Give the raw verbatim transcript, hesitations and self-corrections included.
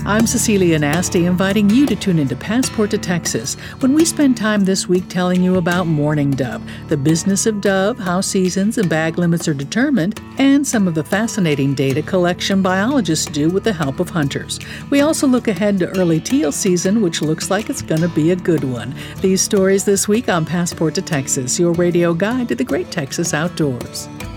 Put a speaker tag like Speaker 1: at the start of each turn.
Speaker 1: I'm Cecilia Nasty, inviting you to tune into Passport to Texas when we spend time this week telling you about mourning dove, the business of dove, how seasons and bag limits are determined, and some of the fascinating data collection biologists do with the help of hunters. We also look ahead to early teal season, which looks like it's going to be a good one. These stories this week on Passport to Texas, your radio guide to the great Texas outdoors.